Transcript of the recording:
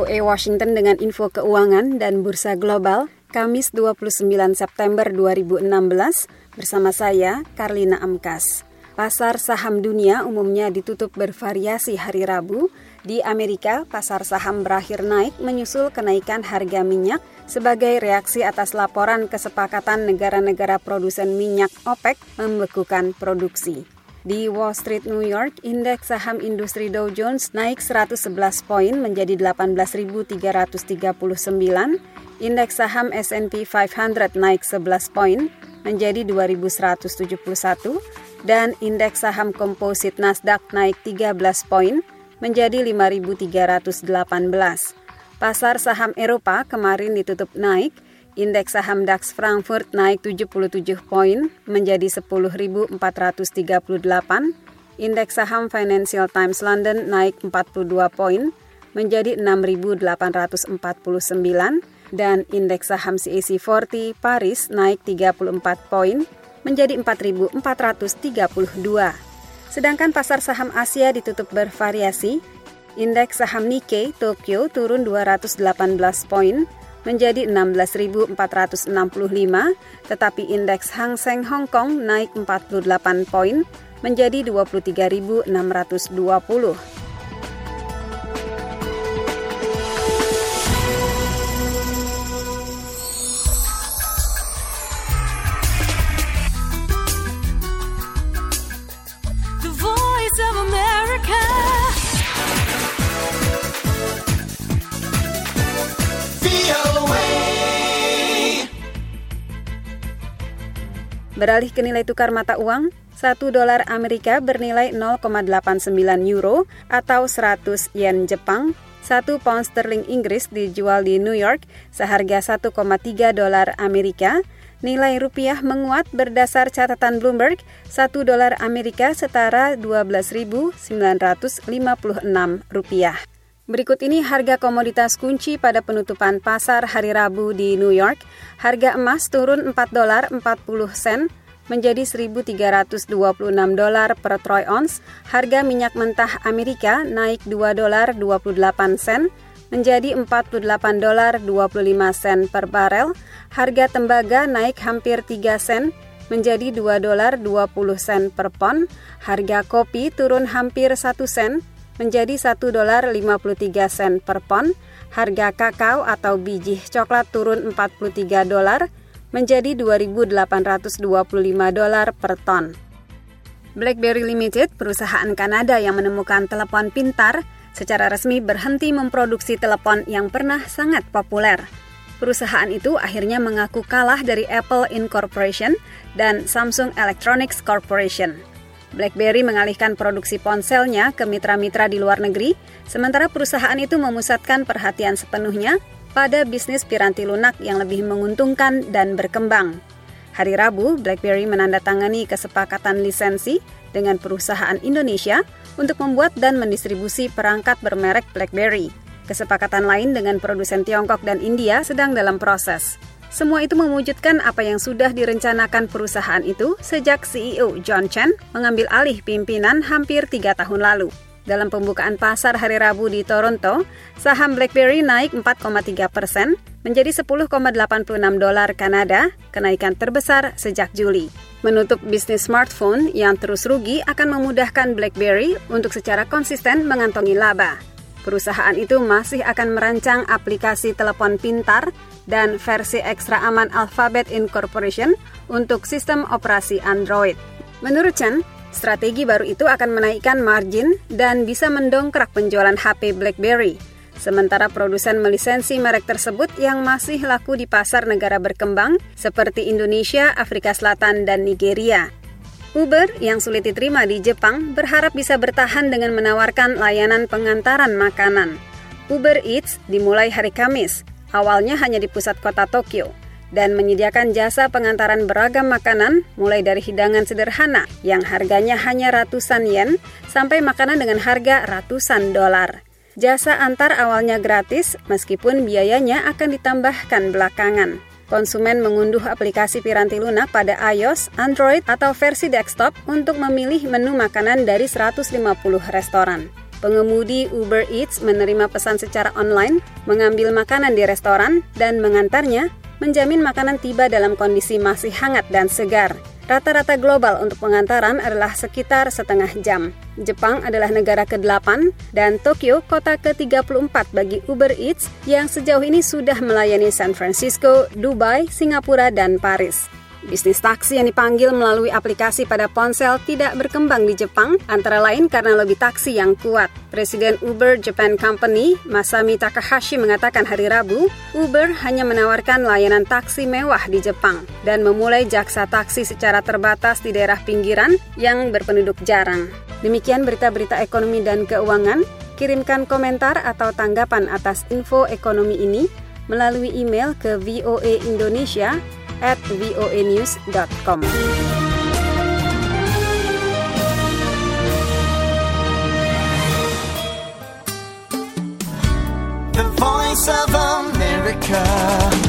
VOA Washington dengan info keuangan dan bursa global, Kamis 29 September 2016, bersama saya, Karlina Amkas. Pasar saham dunia umumnya ditutup bervariasi hari Rabu. Di Amerika, pasar saham berakhir naik menyusul kenaikan harga minyak sebagai reaksi atas laporan kesepakatan negara-negara produsen minyak OPEC membekukan produksi. Di Wall Street, New York, indeks saham industri Dow Jones naik 111 poin menjadi 18.339, indeks saham S&P 500 naik 11 poin menjadi 2.171, dan indeks saham komposit Nasdaq naik 13 poin menjadi 5.318. Pasar saham Eropa kemarin ditutup naik. Indeks saham DAX Frankfurt naik 77 poin menjadi 10.438. Indeks saham Financial Times London naik 42 poin menjadi 6.849. Dan indeks saham CAC 40 Paris naik 34 poin menjadi 4.432. Sedangkan pasar saham Asia ditutup bervariasi. Indeks saham Nikkei Tokyo turun 218 poin menjadi 16.465, tetapi indeks Hang Seng Hong Kong naik 48 poin menjadi 23.620. The Voice of America. Beralih ke nilai tukar mata uang, 1 dolar Amerika bernilai 0,89 euro atau 100 yen Jepang. 1 pound sterling Inggris dijual di New York seharga 1,3 dolar Amerika. Nilai rupiah menguat berdasar catatan Bloomberg, 1 dolar Amerika setara 12.956 rupiah. Berikut ini harga komoditas kunci pada penutupan pasar hari Rabu di New York. Harga emas turun 4 dolar 40 sen menjadi 1.326 dolar per troy ounce. Harga minyak mentah Amerika naik 2 dolar 28 sen menjadi 48 dolar 25 sen per barel. Harga tembaga naik hampir 3 sen menjadi 2 dolar 20 sen per pon. Harga kopi turun hampir 1 sen menjadi 1 dolar 53 sen per pon. Harga kakao atau biji coklat turun 43 dolar menjadi 2.825 dolar per ton. BlackBerry Limited, perusahaan Kanada yang menemukan telepon pintar, secara resmi berhenti memproduksi telepon yang pernah sangat populer. Perusahaan itu akhirnya mengaku kalah dari Apple Incorporation dan Samsung Electronics Corporation. BlackBerry mengalihkan produksi ponselnya ke mitra-mitra di luar negeri, sementara perusahaan itu memusatkan perhatian sepenuhnya pada bisnis piranti lunak yang lebih menguntungkan dan berkembang. Hari Rabu, BlackBerry menandatangani kesepakatan lisensi dengan perusahaan Indonesia untuk membuat dan mendistribusi perangkat bermerek BlackBerry. Kesepakatan lain dengan produsen Tiongkok dan India sedang dalam proses. Semua itu mewujudkan apa yang sudah direncanakan perusahaan itu sejak CEO John Chen mengambil alih pimpinan hampir 3 tahun lalu. Dalam pembukaan pasar hari Rabu di Toronto, saham BlackBerry naik 4,3% menjadi 10,86 dolar Kanada, kenaikan terbesar sejak Juli. Menutup bisnis smartphone yang terus rugi akan memudahkan BlackBerry untuk secara konsisten mengantongi laba. Perusahaan itu masih akan merancang aplikasi telepon pintar dan versi ekstra aman Alphabet Incorporation untuk sistem operasi Android. Menurut Chen, strategi baru itu akan menaikkan margin dan bisa mendongkrak penjualan HP BlackBerry. Sementara produsen melisensi merek tersebut yang masih laku di pasar negara berkembang seperti Indonesia, Afrika Selatan, dan Nigeria. Uber yang sulit diterima di Jepang berharap bisa bertahan dengan menawarkan layanan pengantaran makanan. Uber Eats dimulai hari Kamis, awalnya hanya di pusat kota Tokyo, dan menyediakan jasa pengantaran beragam makanan mulai dari hidangan sederhana yang harganya hanya ratusan yen sampai makanan dengan harga ratusan dolar. Jasa antar awalnya gratis meskipun biayanya akan ditambahkan belakangan. Konsumen mengunduh aplikasi piranti lunak pada iOS, Android, atau versi desktop untuk memilih menu makanan dari 150 restoran. Pengemudi Uber Eats menerima pesan secara online, mengambil makanan di restoran, dan mengantarnya, menjamin makanan tiba dalam kondisi masih hangat dan segar. Rata-rata global untuk pengantaran adalah sekitar setengah jam. Jepang adalah negara ke-8 dan Tokyo kota ke-34 bagi Uber Eats yang sejauh ini sudah melayani San Francisco, Dubai, Singapura, dan Paris. Bisnis taksi yang dipanggil melalui aplikasi pada ponsel tidak berkembang di Jepang, antara lain karena lobby taksi yang kuat. Presiden Uber Japan Company, Masami Takahashi, mengatakan hari Rabu, Uber hanya menawarkan layanan taksi mewah di Jepang dan memulai jaksa taksi secara terbatas di daerah pinggiran yang berpenduduk jarang. Demikian berita-berita ekonomi dan keuangan. Kirimkan komentar atau tanggapan atas info ekonomi ini melalui email ke voaindonesia@voanews.com. The Voice of America.